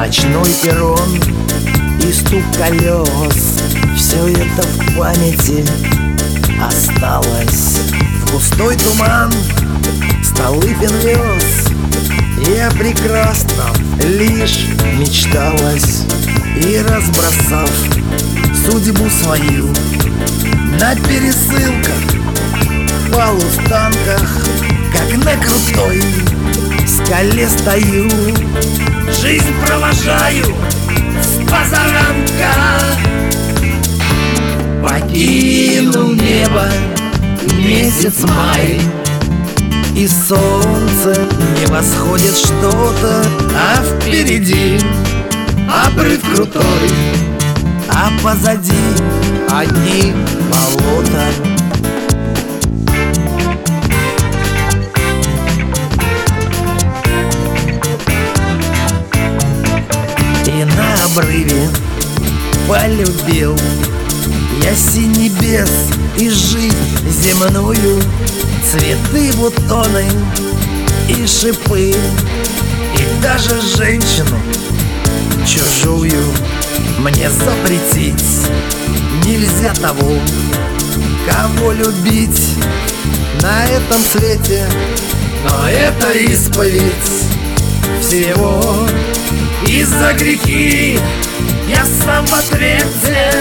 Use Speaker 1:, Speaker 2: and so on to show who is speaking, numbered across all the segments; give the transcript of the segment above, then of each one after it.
Speaker 1: Ночной перрон и стук колес, все это в памяти осталось. В густой туман Столыпин вез, и о прекрасном лишь мечталось. И разбросав судьбу свою на пересылках, полустанках, как на крутой скале стою, жизнь провожаю с позаранка. Покинул небо месяц май, и солнце не восходит что-то, а впереди обрыв крутой, а позади одни болота. И на обрыве полюбил я синь небес и жизнь земную, цветы, бутоны и шипы, и даже женщину чужую мне запретить нельзя того, кого любить на этом свете. Но это исповедь всего, и за грехи я сам в ответе.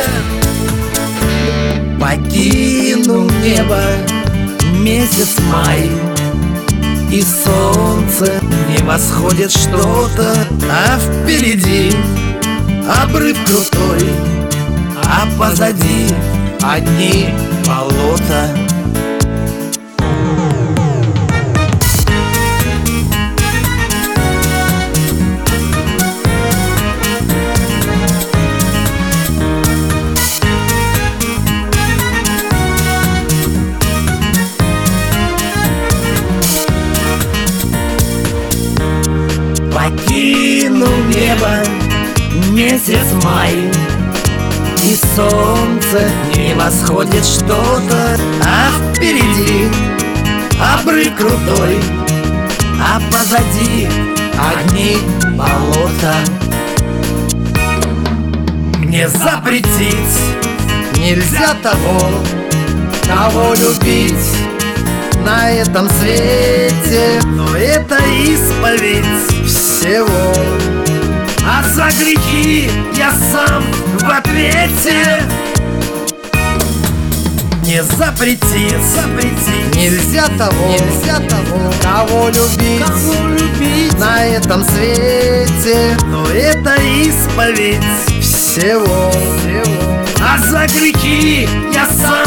Speaker 1: Покинул небо месяц май, и солнце не восходит что-то, а впереди обрыв крутой, а позади одни болота. Покинул небо месяц май, и солнце не восходит что-то, а впереди обрыв крутой, а позади одни болота. Мне запретить нельзя того, кого любить на этом свете, но это исповедь всего, а за грехи я сам в ответе. Не запретить нельзя того, кого любить на этом свете, но это исповедь всего, а за грехи я сам